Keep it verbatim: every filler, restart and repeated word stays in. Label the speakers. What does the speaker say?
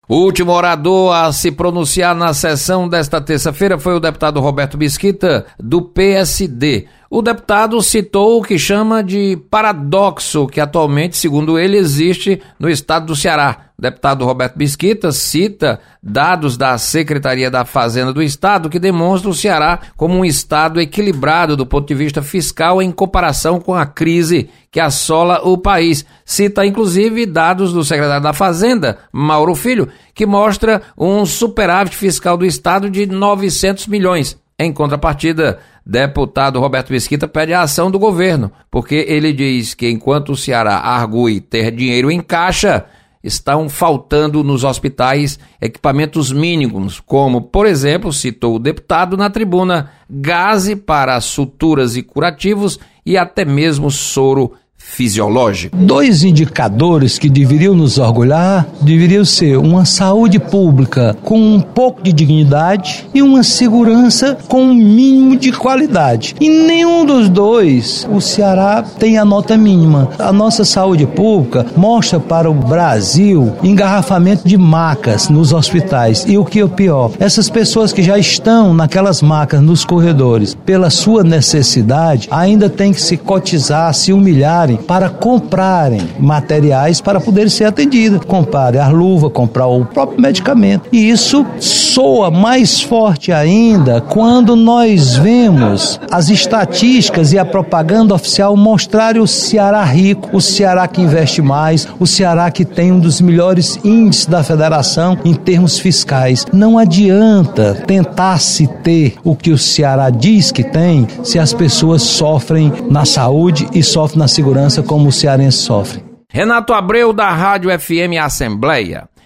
Speaker 1: O último orador a se pronunciar na sessão desta terça-feira foi o deputado Roberto Mesquita, do P S D. O deputado citou o que chama de paradoxo que atualmente, segundo ele, existe no estado do Ceará. O deputado Roberto Mesquita cita dados da Secretaria da Fazenda do Estado que demonstram o Ceará como um estado equilibrado do ponto de vista fiscal em comparação com a crise que assola o país. Cita inclusive dados do secretário da Fazenda, Mauro Filho, que mostra um superávit fiscal do estado de novecentos milhões. Em contrapartida, deputado Roberto Mesquita pede a ação do governo, porque ele diz que enquanto o Ceará argue ter dinheiro em caixa, estão faltando nos hospitais equipamentos mínimos, como, por exemplo, citou o deputado na tribuna, gaze para suturas e curativos e até mesmo soro fisiológico.
Speaker 2: Dois indicadores que deveriam nos orgulhar deveriam ser uma saúde pública com um pouco de dignidade e uma segurança com um mínimo de qualidade. E nenhum dos dois o Ceará tem a nota mínima. A nossa saúde pública mostra para o Brasil engarrafamento de macas nos hospitais. E o que é o pior, essas pessoas que já estão naquelas macas nos corredores, pela sua necessidade, ainda tem que se cotizar, se humilharem para comprarem materiais para poder ser atendidas. Comprar a luva, comprar o próprio medicamento. E isso soa mais forte ainda quando nós vemos as estatísticas e a propaganda oficial mostrarem o Ceará rico, o Ceará que investe mais, o Ceará que tem um dos melhores índices da federação em termos fiscais. Não adianta tentar se ter o que o Ceará diz que tem se as pessoas sofrem na saúde e sofrem na segurança como o cearense sofre.
Speaker 1: Renato Abreu, da Rádio F M Assembleia.